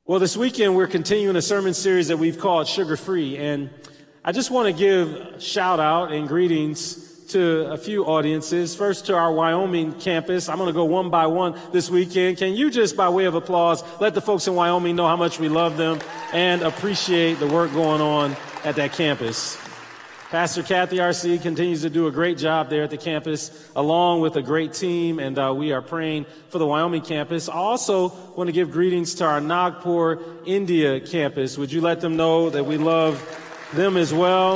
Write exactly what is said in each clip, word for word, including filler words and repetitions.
Well, this weekend we're continuing a sermon series that we've called Sugar Free, and I just want to give a shout out and greetings to a few audiences. First, to our Wyoming campus. I'm going to go one by one this weekend. Can you just, by way of applause, let the folks in Wyoming know how much we love them and appreciate the work going on at that campus? Pastor Kathy R C continues to do a great job there at the campus, along with a great team, and uh, we are praying for the Wyoming campus. I also want to give greetings to our Nagpur, India campus. Would you let them know that we love them as well?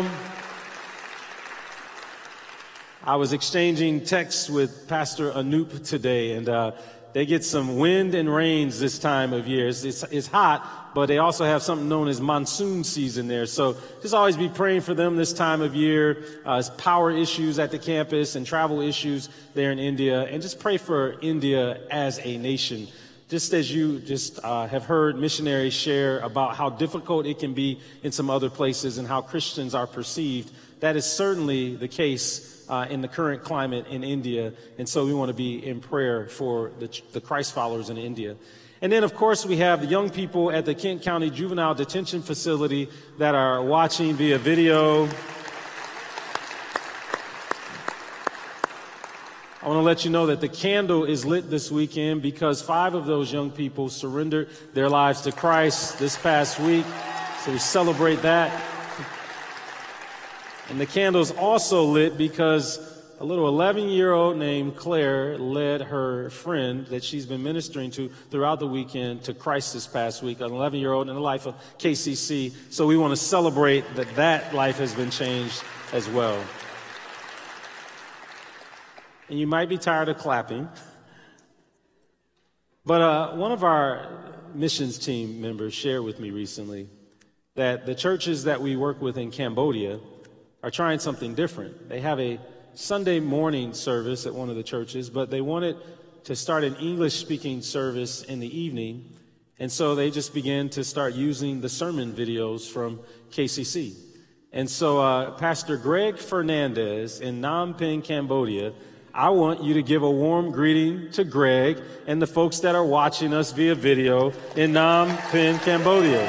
I was exchanging texts with Pastor Anoop today, and uh, they get some wind and rains this time of year. It's, it's, it's hot, but they also have something known as monsoon season there. So just always be praying for them this time of year. Uh, it's power issues at the campus and travel issues there in India. And just pray for India as a nation. Just as you just uh, have heard missionaries share about how difficult it can be in some other places and how Christians are perceived, that is certainly the case Uh, in the current climate in India. And so we want to be in prayer for the, the Christ followers in India. And then, of course, we have the young people at the Kent County Juvenile Detention Facility that are watching via video. I want to let you know that the candle is lit this weekend because five of those young people surrendered their lives to Christ this past week. So we celebrate that. And the candle's also lit because a little eleven-year-old named Claire led her friend that she's been ministering to throughout the weekend to Christ this past week, an eleven-year-old in the life of K C C. So we want to celebrate that that life has been changed as well. And you might be tired of clapping, but uh, one of our missions team members shared with me recently that the churches that we work with in Cambodia are trying something different. They have a Sunday morning service at one of the churches, but they wanted to start an English-speaking service in the evening, and so they just began to start using the sermon videos from K C C. And so uh, Pastor Greg Fernandez in Phnom Penh, Cambodia, I want you to give a warm greeting to Greg and the folks that are watching us via video in Phnom Penh, Cambodia.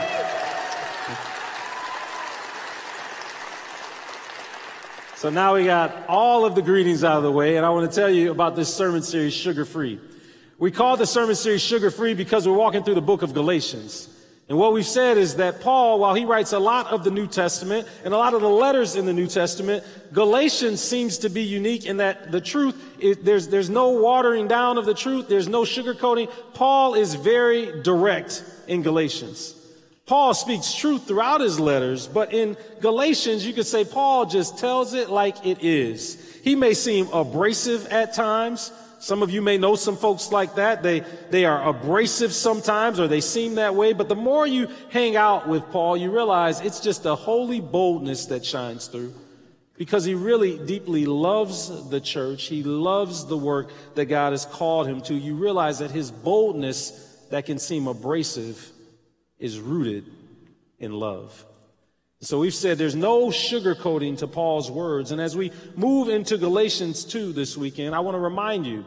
So now we got all of the greetings out of the way, and I want to tell you about this sermon series, Sugar Free. We call the sermon series Sugar Free because we're walking through the book of Galatians. And what we've said is that Paul, while he writes a lot of the New Testament and a lot of the letters in the New Testament, Galatians seems to be unique in that the truth, is, there's, there's no watering down of the truth. There's no sugarcoating. Paul is very direct in Galatians. Paul speaks truth throughout his letters, but in Galatians, you could say Paul just tells it like it is. He may seem abrasive at times. Some of you may know some folks like that. They, they are abrasive sometimes, or they seem that way. But the more you hang out with Paul, you realize it's just a holy boldness that shines through because he really deeply loves the church. He loves the work that God has called him to. You realize that his boldness that can seem abrasive is rooted in love. So we've said there's no sugarcoating to Paul's words. And as we move into Galatians two this weekend, I want to remind you,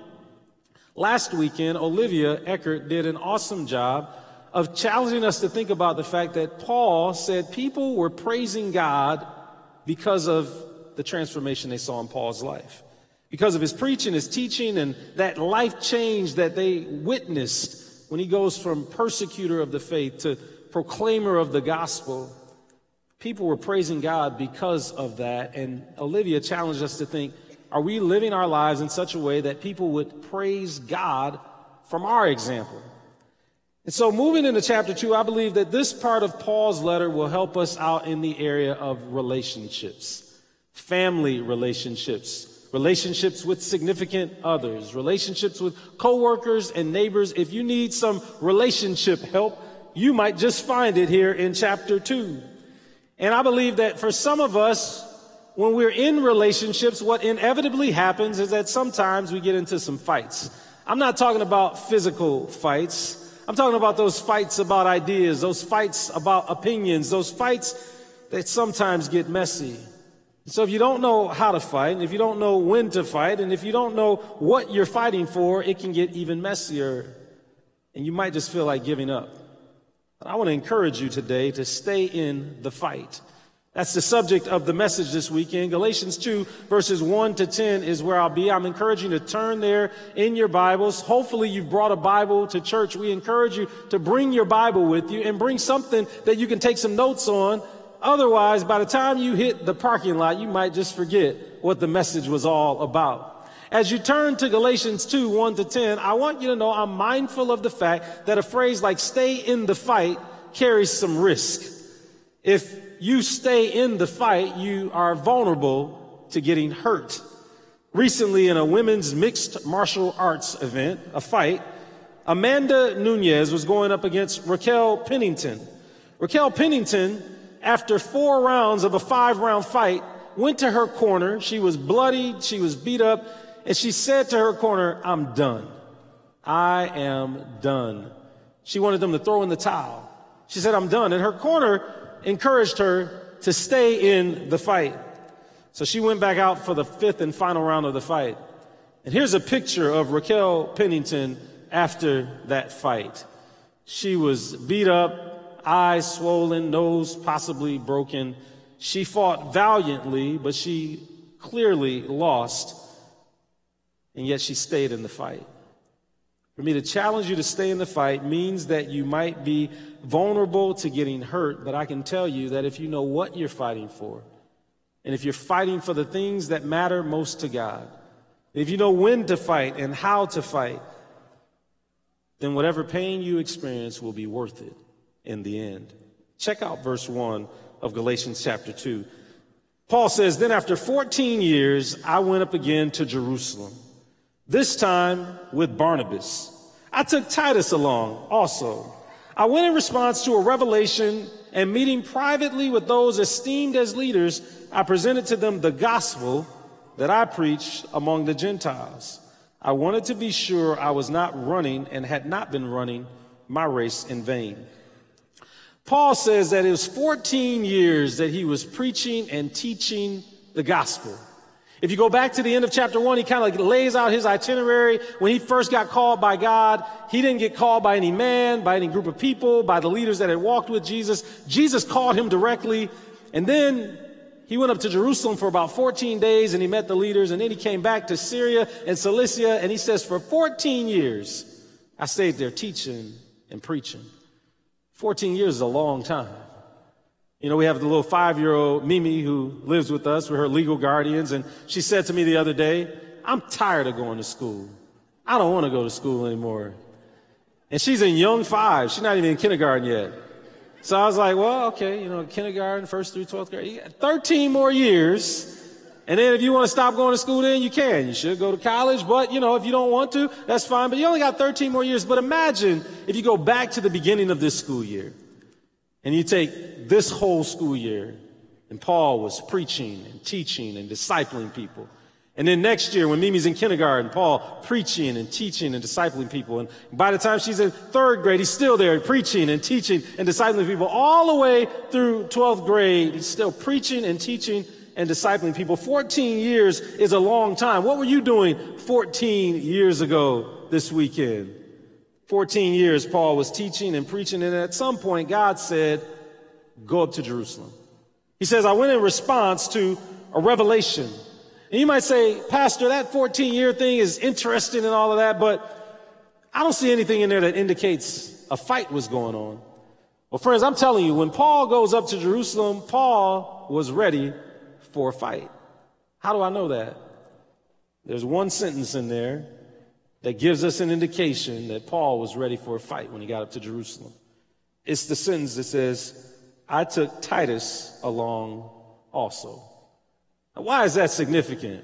last weekend, Olivia Eckert did an awesome job of challenging us to think about the fact that Paul said people were praising God because of the transformation they saw in Paul's life, because of his preaching, his teaching, and that life change that they witnessed when he goes from persecutor of the faith to proclaimer of the gospel. People were praising God because of that. And Olivia challenged us to think, are we living our lives in such a way that people would praise God from our example? And so moving into chapter two, I believe that this part of Paul's letter will help us out in the area of relationships, family relationships, relationships with significant others, relationships with coworkers and neighbors. If you need some relationship help, you might just find it here in chapter two. And I believe that for some of us, when we're in relationships, what inevitably happens is that sometimes we get into some fights. I'm not talking about physical fights. I'm talking about those fights about ideas, those fights about opinions, those fights that sometimes get messy. So if you don't know how to fight, and if you don't know when to fight, and if you don't know what you're fighting for, it can get even messier. And you might just feel like giving up. But I want to encourage you today to stay in the fight. That's the subject of the message this weekend. Galatians two, verses one to ten is where I'll be. I'm encouraging you to turn there in your Bibles. Hopefully you've brought a Bible to church. We encourage you to bring your Bible with you and bring something that you can take some notes on. Otherwise, by the time you hit the parking lot, you might just forget what the message was all about. As you turn to Galatians two, one to ten, I want you to know I'm mindful of the fact that a phrase like stay in the fight carries some risk. If you stay in the fight, you are vulnerable to getting hurt. Recently, in a women's mixed martial arts event, a fight, Amanda Nunes was going up against Raquel Pennington. Raquel Pennington, after four rounds of a five-round fight, went to her corner. She was bloodied, she was beat up, and she said to her corner, "I'm done. I am done." She wanted them to throw in the towel. She said, "I'm done." And her corner encouraged her to stay in the fight. So she went back out for the fifth and final round of the fight. And here's a picture of Raquel Pennington after that fight. She was beat up, eyes swollen, nose possibly broken. She fought valiantly, but she clearly lost. And yet she stayed in the fight. For me to challenge you to stay in the fight means that you might be vulnerable to getting hurt, but I can tell you that if you know what you're fighting for, and if you're fighting for the things that matter most to God, if you know when to fight and how to fight, then whatever pain you experience will be worth it in the end. Check out verse one of Galatians chapter two. Paul says, "Then after fourteen years, I went up again to Jerusalem, this time with Barnabas. I took Titus along also. I went in response to a revelation, and meeting privately with those esteemed as leaders, I presented to them the gospel that I preached among the Gentiles. I wanted to be sure I was not running and had not been running my race in vain." Paul says that it was fourteen years that he was preaching and teaching the gospel. If you go back to the end of chapter one, he kind of like lays out his itinerary. When he first got called by God, he didn't get called by any man, by any group of people, by the leaders that had walked with Jesus. Jesus called him directly. And then he went up to Jerusalem for about fourteen days and he met the leaders. And then he came back to Syria and Cilicia. And he says, for fourteen years, I stayed there teaching and preaching. fourteen years is a long time. You know, we have the little five-year-old Mimi who lives with us. We're her legal guardians. And she said to me the other day, "I'm tired of going to school. I don't want to go to school anymore." And she's in young five. She's not even in kindergarten yet. So I was like, well, okay, you know, kindergarten, first through twelfth grade. You got thirteen more years. And then if you want to stop going to school, then you can. You should go to college. But, you know, if you don't want to, that's fine. But you only got thirteen more years. But imagine if you go back to the beginning of this school year. And you take this whole school year, and Paul was preaching and teaching and discipling people. And then next year, when Mimi's in kindergarten, Paul preaching and teaching and discipling people. And by the time she's in third grade, he's still there preaching and teaching and discipling people. All the way through twelfth grade, he's still preaching and teaching and discipling people. fourteen years is a long time. What were you doing fourteen years ago this weekend? fourteen years, Paul was teaching and preaching, and at some point, God said, go up to Jerusalem. He says, I went in response to a revelation. And you might say, Pastor, that fourteen-year thing is interesting and all of that, but I don't see anything in there that indicates a fight was going on. Well, friends, I'm telling you, when Paul goes up to Jerusalem, Paul was ready for a fight. How do I know that? There's one sentence in there that gives us an indication that Paul was ready for a fight when he got up to Jerusalem. It's the sentence that says, I took Titus along also. Now, why is that significant?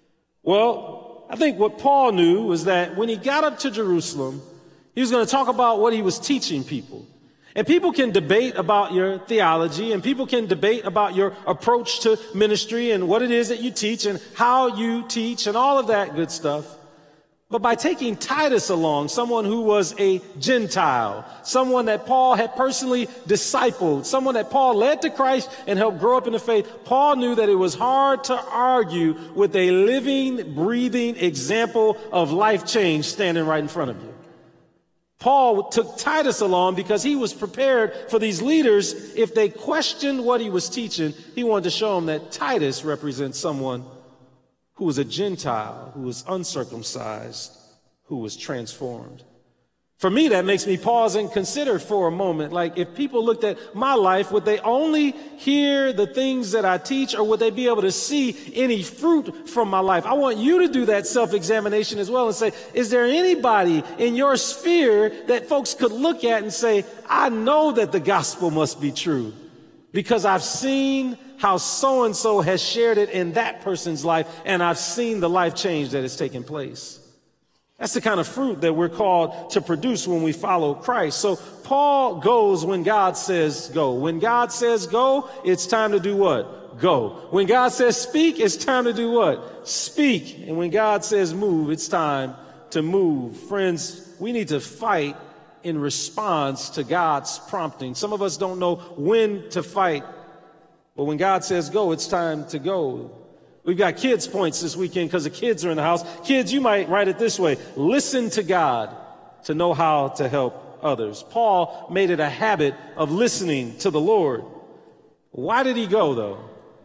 Well, I think what Paul knew was that when he got up to Jerusalem, he was going to talk about what he was teaching people. And people can debate about your theology, and people can debate about your approach to ministry and what it is that you teach and how you teach and all of that good stuff. But by taking Titus along, someone who was a Gentile, someone that Paul had personally discipled, someone that Paul led to Christ and helped grow up in the faith, Paul knew that it was hard to argue with a living, breathing example of life change standing right in front of you. Paul took Titus along because he was prepared for these leaders. If they questioned what he was teaching, he wanted to show them that Titus represents someone who was a Gentile, who was uncircumcised, who was transformed. For me, that makes me pause and consider for a moment, like if people looked at my life, would they only hear the things that I teach, or would they be able to see any fruit from my life? I want you to do that self-examination as well and say, is there anybody in your sphere that folks could look at and say, I know that the gospel must be true because I've seen how so-and-so has shared it in that person's life, and I've seen the life change that has taken place. That's the kind of fruit that we're called to produce when we follow Christ. So Paul goes when God says go. When God says go, it's time to do what? Go. When God says speak, it's time to do what? Speak. And when God says move, it's time to move. Friends, we need to fight in response to God's prompting. Some of us don't know when to fight, but when God says go, it's time to go. We've got kids' points this weekend because the kids are in the house. Kids, you might write it this way. Listen to God to know how to help others. Paul made it a habit of listening to the Lord. Why did he go, though?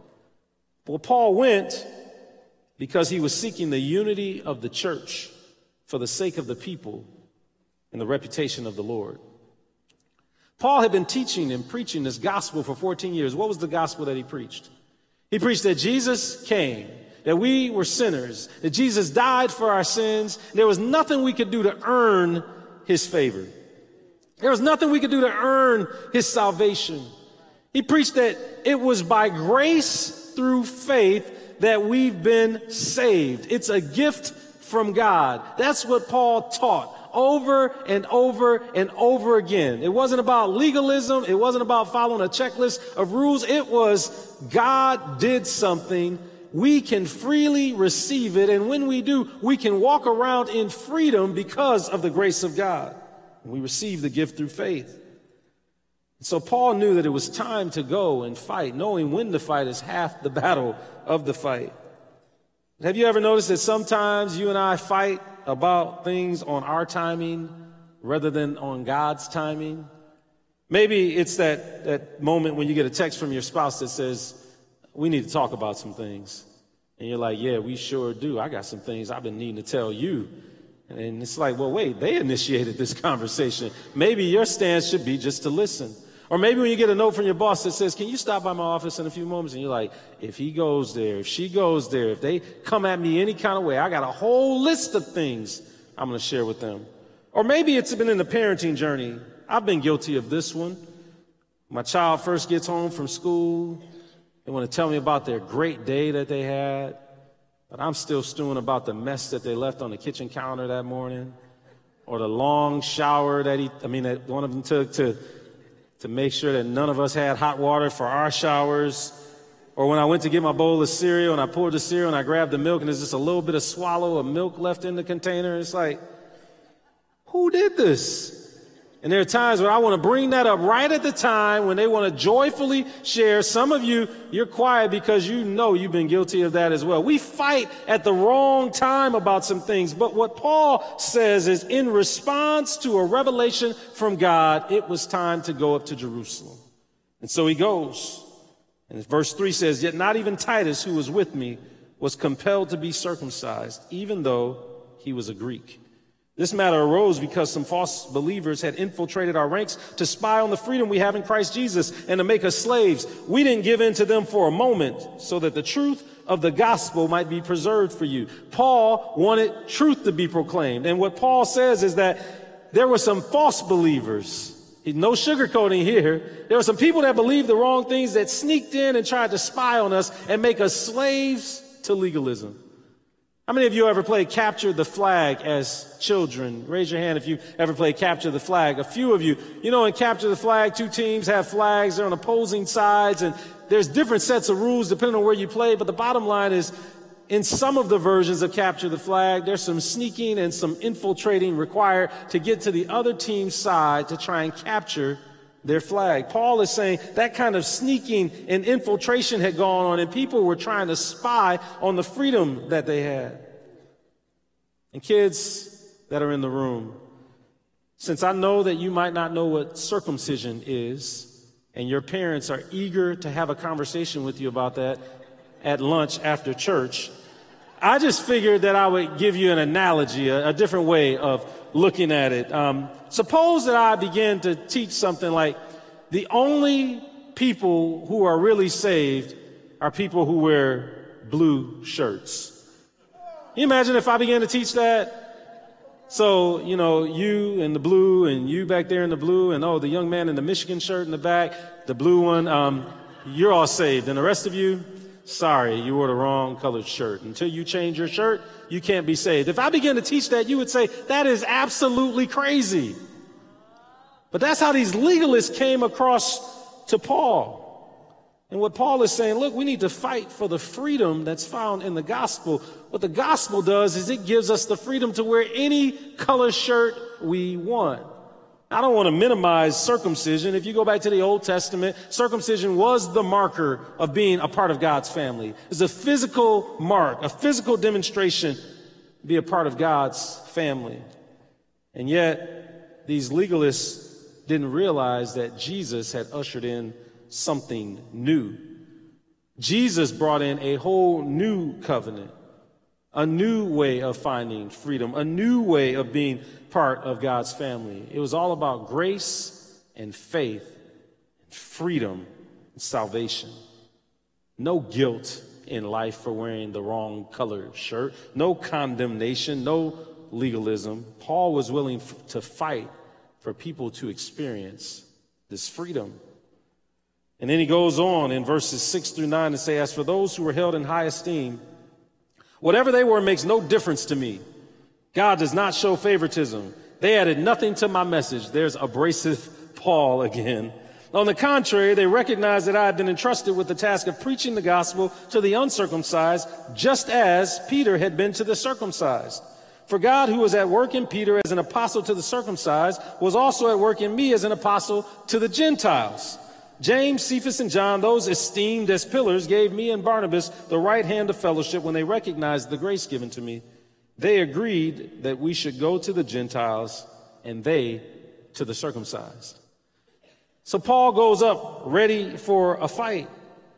Well, Paul went because he was seeking the unity of the church for the sake of the people and the reputation of the Lord. Paul had been teaching and preaching this gospel for fourteen years. What was the gospel that he preached? He preached that Jesus came, that we were sinners, that Jesus died for our sins. There was nothing we could do to earn his favor. There was nothing we could do to earn his salvation. He preached that it was by grace through faith that we've been saved. It's a gift from God. That's what Paul taught over and over and over again. It wasn't about legalism. It wasn't about following a checklist of rules. It was God did something. We can freely receive it. And when we do, we can walk around in freedom because of the grace of God. We receive the gift through faith. So Paul knew that it was time to go and fight. Knowing when to fight is half the battle of the fight. Have you ever noticed that sometimes you and I fight about things on our timing rather than on God's timing? Maybe it's that, that moment when you get a text from your spouse that says, we need to talk about some things. And you're like, yeah, we sure do. I got some things I've been needing to tell you. And it's like, well, wait, they initiated this conversation. Maybe your stance should be just to listen. Or maybe when you get a note from your boss that says, can you stop by my office in a few moments? And you're like, if he goes there, if she goes there, if they come at me any kind of way, I got a whole list of things I'm going to share with them. Or maybe it's been in the parenting journey. I've been guilty of this one. My child first gets home from school. They want to tell me about their great day that they had. But I'm still stewing about the mess that they left on the kitchen counter that morning. Or the long shower that he, I mean, that one of them took to to make sure that none of us had hot water for our showers. Or when I went to get my bowl of cereal and I poured the cereal and I grabbed the milk and there's just a little bit of swallow of milk left in the container. It's like, who did this? And there are times when I want to bring that up right at the time when they want to joyfully share. Some of you, you're quiet because you know you've been guilty of that as well. We fight at the wrong time about some things. But what Paul says is in response to a revelation from God, it was time to go up to Jerusalem. And so he goes. And verse three says, yet not even Titus, who was with me, was compelled to be circumcised, even though he was a Greek. This matter arose because some false believers had infiltrated our ranks to spy on the freedom we have in Christ Jesus and to make us slaves. We didn't give in to them for a moment so that the truth of the gospel might be preserved for you. Paul wanted truth to be proclaimed. And what Paul says is that there were some false believers. No sugarcoating here. There were some people that believed the wrong things that sneaked in and tried to spy on us and make us slaves to legalism. How many of you ever played Capture the Flag as children? Raise your hand if you ever played Capture the Flag. A few of you. You know, in Capture the Flag, two teams have flags. They're on opposing sides, and there's different sets of rules depending on where you play. But the bottom line is, in some of the versions of Capture the Flag, there's some sneaking and some infiltrating required to get to the other team's side to try and capture their flag. Paul is saying that kind of sneaking and infiltration had gone on, and people were trying to spy on the freedom that they had. And kids that are in the room, Since I know that you might not know what circumcision is, and your parents are eager to have a conversation with you about that at lunch after church, I just figured that I would give you an analogy, a, a different way of looking at it. Um, suppose that I begin to teach something like the only people who are really saved are people who wear blue shirts. Can you imagine if I began to teach that? So, you know, you in the blue and you back there in the blue and, oh, the young man in the Michigan shirt in the back, the blue one, um, you're all saved. And the rest of you, sorry, you wore the wrong colored shirt. Until you change your shirt, you can't be saved. If I begin to teach that, you would say, that is absolutely crazy. But that's how these legalists came across to Paul. And what Paul is saying, look, we need to fight for the freedom that's found in the gospel. What the gospel does is it gives us the freedom to wear any color shirt we want. I don't want to minimize circumcision. If you go back to the Old Testament, circumcision was the marker of being a part of God's family. It's a physical mark, a physical demonstration to be a part of God's family. And yet, these legalists didn't realize that Jesus had ushered in something new. Jesus brought in a whole new covenant, a new way of finding freedom, a new way of being part of God's family. It was all about grace and faith, freedom and salvation. No guilt in life for wearing the wrong colored shirt, no condemnation, no legalism. Paul was willing f- to fight for people to experience this freedom. And then he goes on in verses six through nine to say, as for those who were held in high esteem, whatever they were makes no difference to me. God does not show favoritism. They added nothing to my message. There's abrasive Paul again. On the contrary, they recognized that I had been entrusted with the task of preaching the gospel to the uncircumcised, just as Peter had been to the circumcised. For God, who was at work in Peter as an apostle to the circumcised, was also at work in me as an apostle to the Gentiles. James, Cephas, and John, those esteemed as pillars, gave me and Barnabas the right hand of fellowship when they recognized the grace given to me. They agreed that we should go to the Gentiles and they to the circumcised. So Paul goes up ready for a fight.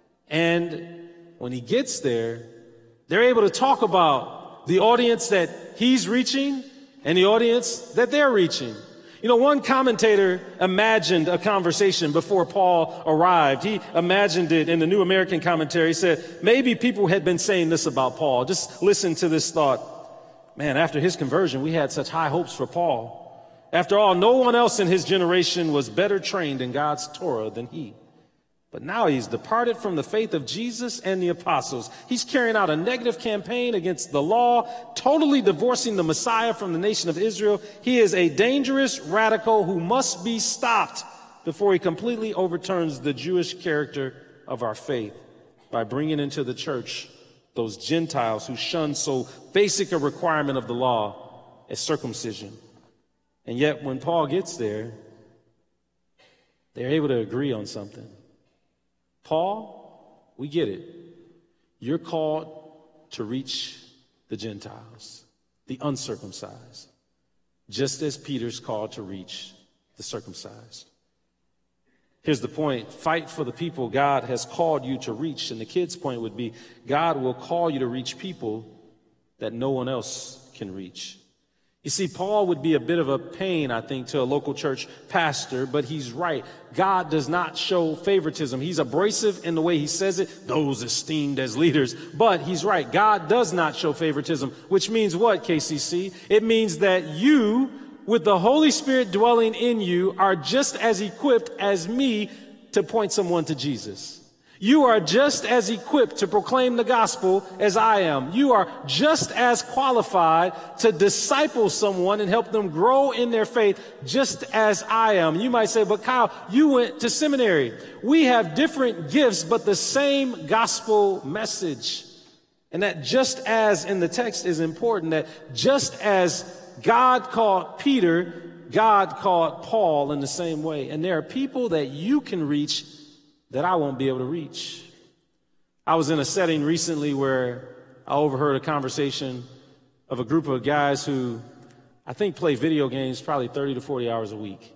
And when he gets there, they're able to talk about the audience that he's reaching and the audience that they're reaching. You know, one commentator imagined a conversation before Paul arrived. He imagined it in the New American Commentary. He said, maybe people had been saying this about Paul. Just listen to this thought. Man, after his conversion, we had such high hopes for Paul. After all, no one else in his generation was better trained in God's Torah than he. But now he's departed from the faith of Jesus and the apostles. He's carrying out a negative campaign against the law, totally divorcing the Messiah from the nation of Israel. He is a dangerous radical who must be stopped before he completely overturns the Jewish character of our faith by bringing into the church those Gentiles who shun so basic a requirement of the law as circumcision. And yet when Paul gets there, they're able to agree on something. Paul, we get it. You're called to reach the Gentiles, the uncircumcised, just as Peter's called to reach the circumcised. Here's the point. Fight for the people God has called you to reach. And the kid's point would be, God will call you to reach people that no one else can reach. You see, Paul would be a bit of a pain, I think, to a local church pastor, but he's right. God does not show favoritism. He's abrasive in the way he says it, those esteemed as leaders. But he's right. God does not show favoritism, which means what, K C C? It means that you, with the Holy Spirit dwelling in you, are just as equipped as me to point someone to Jesus. You are just as equipped to proclaim the gospel as I am. You are just as qualified to disciple someone and help them grow in their faith just as I am. You might say, but Kyle, you went to seminary. We have different gifts, but the same gospel message. And that just as in the text is important, that just as God called Peter, God called Paul in the same way. And there are people that you can reach that I won't be able to reach. I was in a setting recently where I overheard a conversation of a group of guys who I think play video games probably thirty to forty hours a week.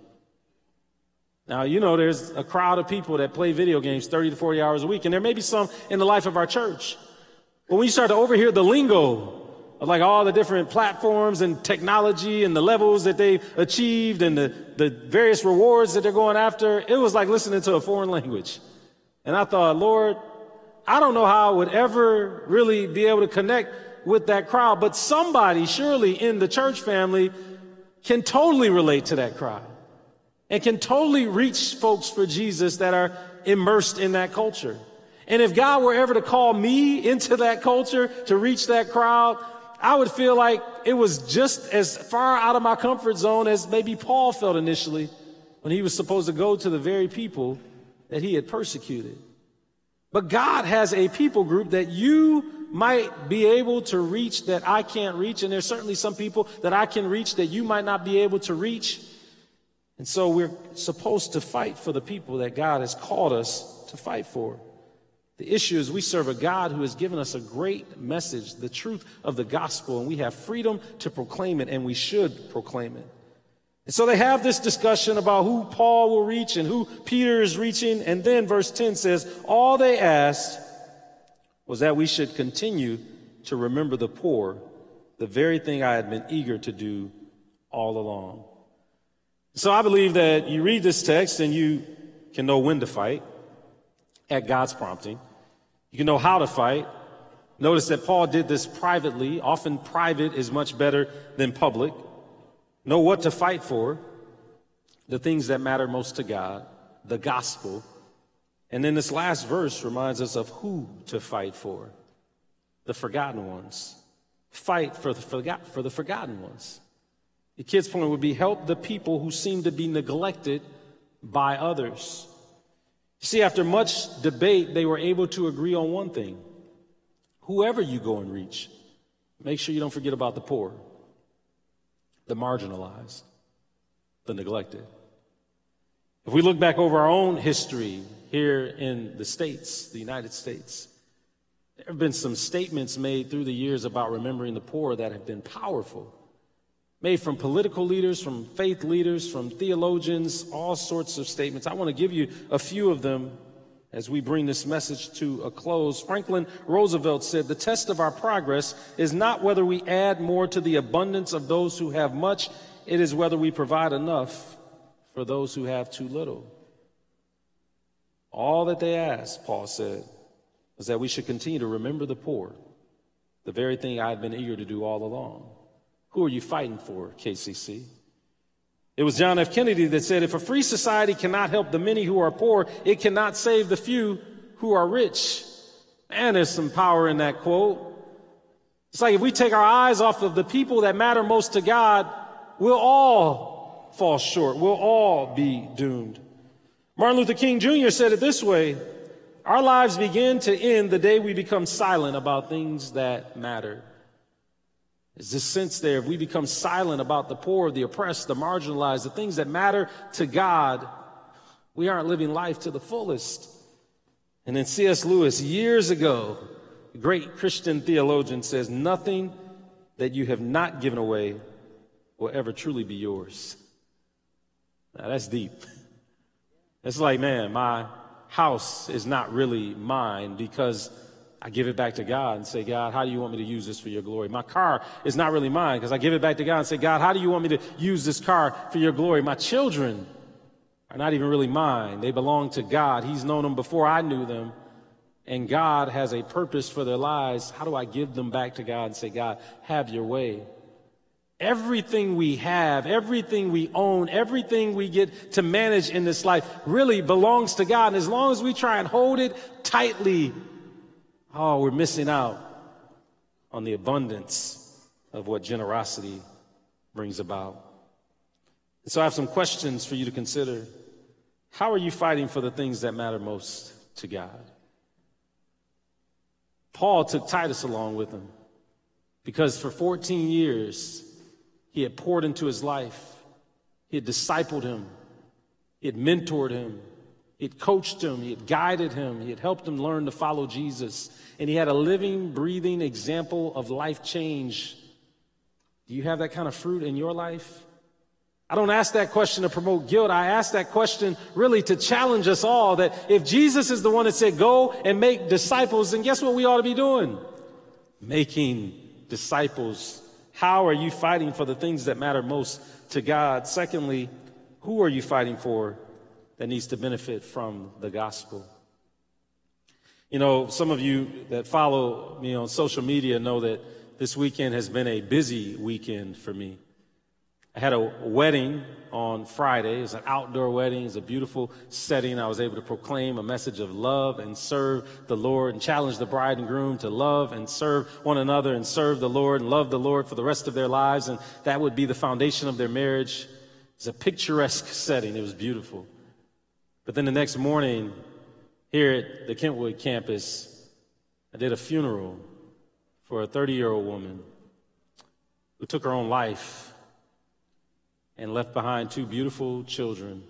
Now, you know, there's a crowd of people that play video games thirty to forty hours a week, and there may be some in the life of our church. But when you start to overhear the lingo of like all the different platforms and technology and the levels that they've achieved and the, the various rewards that they're going after, it was like listening to a foreign language. And I thought, Lord, I don't know how I would ever really be able to connect with that crowd, but somebody surely in the church family can totally relate to that crowd and can totally reach folks for Jesus that are immersed in that culture. And if God were ever to call me into that culture to reach that crowd, I would feel like it was just as far out of my comfort zone as maybe Paul felt initially when he was supposed to go to the very people that he had persecuted. But God has a people group that you might be able to reach that I can't reach. And there's certainly some people that I can reach that you might not be able to reach. And so we're supposed to fight for the people that God has called us to fight for. The issue is we serve a God who has given us a great message, the truth of the gospel, and we have freedom to proclaim it, and we should proclaim it. And so they have this discussion about who Paul will reach and who Peter is reaching. And then verse ten says, all they asked was that we should continue to remember the poor, the very thing I had been eager to do all along. So I believe that you read this text and you can know when to fight at God's prompting. You can know how to fight. Notice that Paul did this privately. Often private is much better than public. Know what to fight for, the things that matter most to God, the gospel. And then this last verse reminds us of who to fight for, the forgotten ones. Fight for the, forgot, for the forgotten ones. The kid's point would be help the people who seem to be neglected by others. You see, after much debate, they were able to agree on one thing. Whoever you go and reach, make sure you don't forget about the poor, the marginalized, the neglected. If we look back over our own history here in the States, the United States, there have been some statements made through the years about remembering the poor that have been powerful. Made from political leaders, from faith leaders, from theologians, all sorts of statements. I want to give you a few of them as we bring this message to a close. Franklin Roosevelt said, the test of our progress is not whether we add more to the abundance of those who have much, it is whether we provide enough for those who have too little. All that they asked, Paul said, was that we should continue to remember the poor, the very thing I had been eager to do all along. Who are you fighting for, K C C? It was John F. Kennedy that said, if a free society cannot help the many who are poor, it cannot save the few who are rich. Man, there's some power in that quote. It's like if we take our eyes off of the people that matter most to God, we'll all fall short. We'll all be doomed. Martin Luther King Junior said it this way, our lives begin to end the day we become silent about things that matter. There's this sense there, if we become silent about the poor, the oppressed, the marginalized, the things that matter to God, we aren't living life to the fullest. And then C S Lewis, years ago, the great Christian theologian, says, nothing that you have not given away will ever truly be yours. Now, that's deep. It's like, man, my house is not really mine because I give it back to God and say, God, how do you want me to use this for your glory? My car is not really mine because I give it back to God and say, God, how do you want me to use this car for your glory? My children are not even really mine. They belong to God. He's known them before I knew them. And God has a purpose for their lives. How do I give them back to God and say, God, have your way? Everything we have, everything we own, everything we get to manage in this life really belongs to God. And as long as we try and hold it tightly, oh, we're missing out on the abundance of what generosity brings about. And so I have some questions for you to consider. How are you fighting for the things that matter most to God? Paul took Titus along with him because for fourteen years, he had poured into his life. He had discipled him. He had mentored him. He had coached him. He had guided him. He had helped him learn to follow Jesus. And he had a living, breathing example of life change Do you have that kind of fruit in your life? I don't ask that question to promote guilt. I ask that question really to challenge us all that if Jesus is the one that said, go and make disciples, then guess what we ought to be doing? Making disciples. How are you fighting for the things that matter most to God? Secondly, who are you fighting for that needs to benefit from the gospel? You know, some of you that follow me on social media know that this weekend has been a busy weekend for me. I had a wedding on Friday. It was an outdoor wedding. It was a beautiful setting. I was able to proclaim a message of love and serve the Lord and challenge the bride and groom to love and serve one another and serve the Lord and love the Lord for the rest of their lives. And that would be the foundation of their marriage. It's a picturesque setting. It was beautiful. But then the next morning here at the Kentwood campus, I did a funeral for a thirty-year-old woman who took her own life and left behind two beautiful children.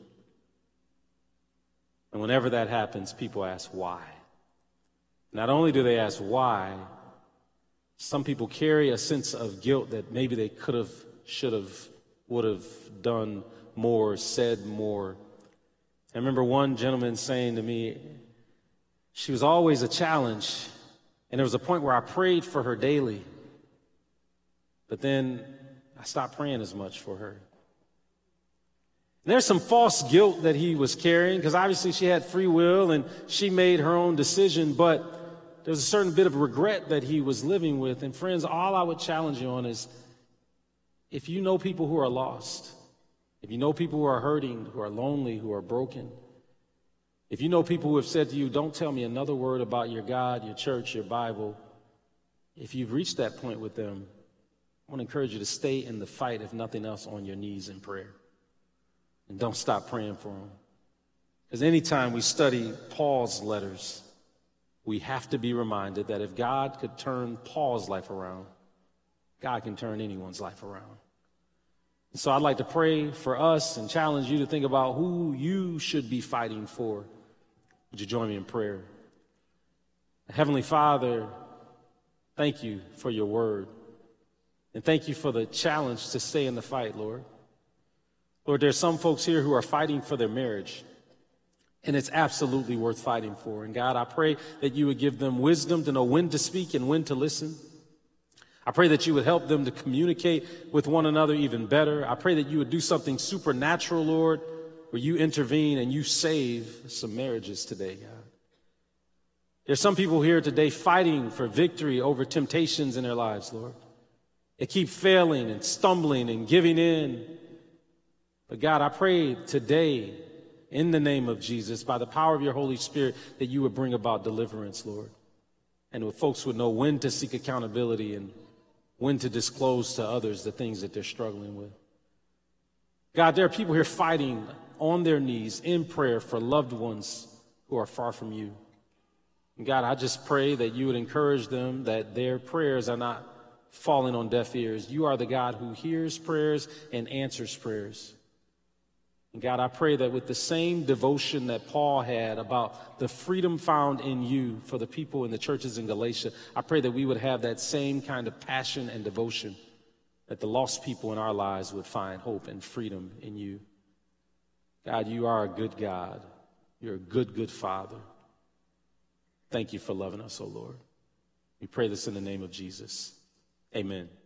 And whenever that happens, people ask why. Not only do they ask why, some people carry a sense of guilt that maybe they could have, should have, would have done more, said more. I remember one gentleman saying to me, she was always a challenge, and there was a point where I prayed for her daily, but then I stopped praying as much for her. There's some false guilt that he was carrying because obviously she had free will and she made her own decision, but there was a certain bit of regret that he was living with. And friends, all I would challenge you on is if you know people who are lost, if you know people who are hurting, who are lonely, who are broken, if you know people who have said to you, don't tell me another word about your God, your church, your Bible, if you've reached that point with them, I want to encourage you to stay in the fight, if nothing else, on your knees in prayer. And don't stop praying for them. Because anytime we study Paul's letters, we have to be reminded that if God could turn Paul's life around, God can turn anyone's life around. And so I'd like to pray for us and challenge you to think about who you should be fighting for. Would you join me in prayer? Heavenly Father, thank you for your word. And thank you for the challenge to stay in the fight, Lord. Lord, there's some folks here who are fighting for their marriage, and it's absolutely worth fighting for. And God, I pray that you would give them wisdom to know when to speak and when to listen. I pray that you would help them to communicate with one another even better. I pray that you would do something supernatural, Lord, where you intervene and you save some marriages today, God. There's some people here today fighting for victory over temptations in their lives, Lord. They keep failing and stumbling and giving in. But God, I pray today, in the name of Jesus, by the power of your Holy Spirit, that you would bring about deliverance, Lord. And that folks would know when to seek accountability and when to disclose to others the things that they're struggling with. God, there are people here fighting on their knees in prayer for loved ones who are far from you. And God, I just pray that you would encourage them, that their prayers are not falling on deaf ears. You are the God who hears prayers and answers prayers. And God, I pray that with the same devotion that Paul had about the freedom found in you for the people in the churches in Galatia, I pray that we would have that same kind of passion and devotion, that the lost people in our lives would find hope and freedom in you. God, you are a good God. You're a good, good Father. Thank you for loving us, oh Lord. We pray this in the name of Jesus. Amen.